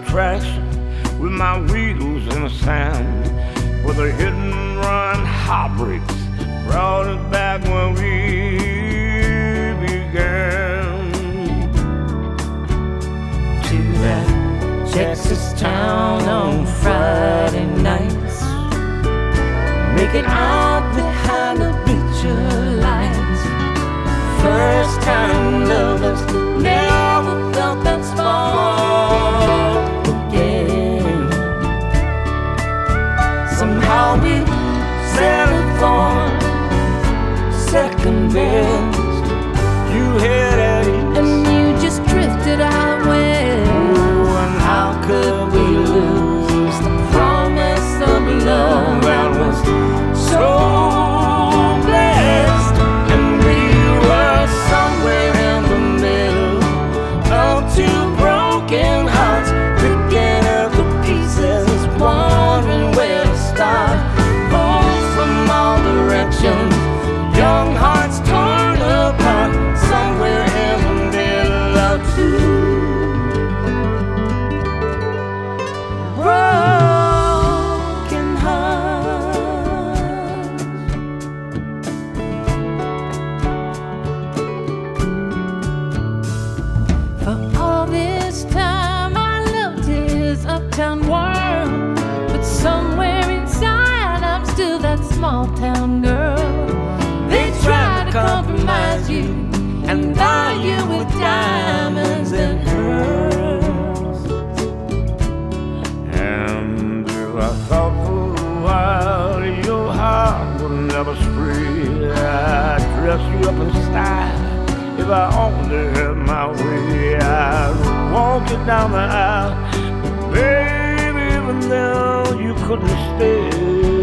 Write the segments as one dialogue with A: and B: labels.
A: traction with my wheels in the sand. With a hit and run heartbreaks brought us back when we began.
B: To that Texas town on Friday nights, making out behind the picture lights. First time lovers never felt that spark again. Somehow we settled for second best.
A: You head at east
B: and you just drifted out west.
A: Oh, and how
B: Could we lose the promise of love that was so blessed?
A: and we were somewhere in the middle
B: Of two broken hearts, picking up the pieces, wondering where to start. Pulled from all directions, young hearts torn apart, somewhere in the middle of two broken hearts. For all this time I loved his uptown world, but somewhere inside I'm still that small town girl. They try to compromise you and buy you with diamonds and pearls.
A: And if I thought for a while your heart would never spree, I'd dress you up in style. If I only had my way, I'd walk you down the aisle. But baby, even then you couldn't stay.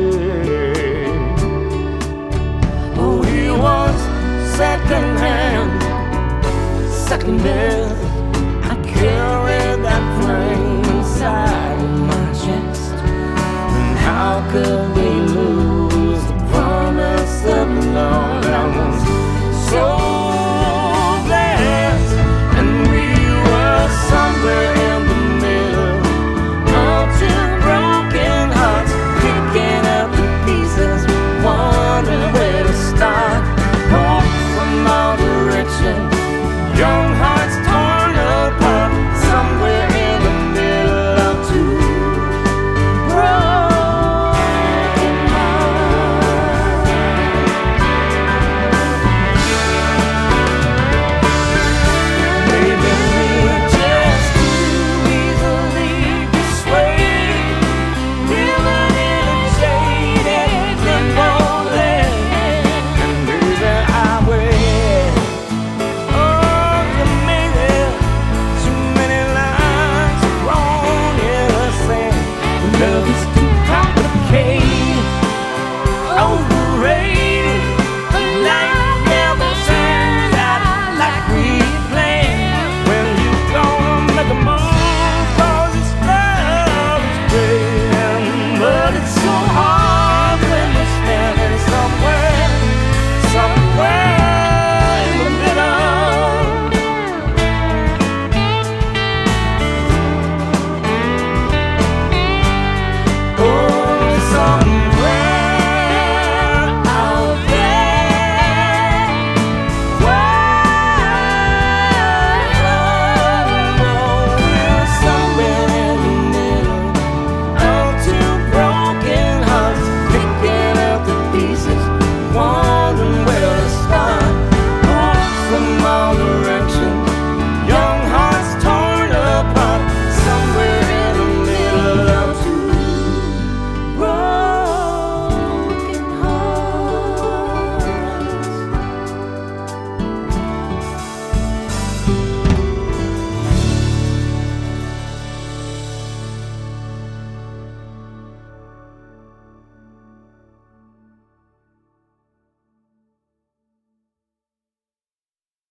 B: Oh, he was second hand, second best. I carried that flame inside my chest. And how could we lose the promise of love that was so blessed? And we were somewhere in the middle of two broken hearts, picking up the pieces, wondering where to start. Hope from all directions, young hearts torn apart, somewhere in the middle of two broken hearts. Maybe we're just too easily swayed, living in a jaded limbo land.
A: And baby, I wait. Oh, you made it. Too many lines wrong in the sand.
B: Love is too complicated.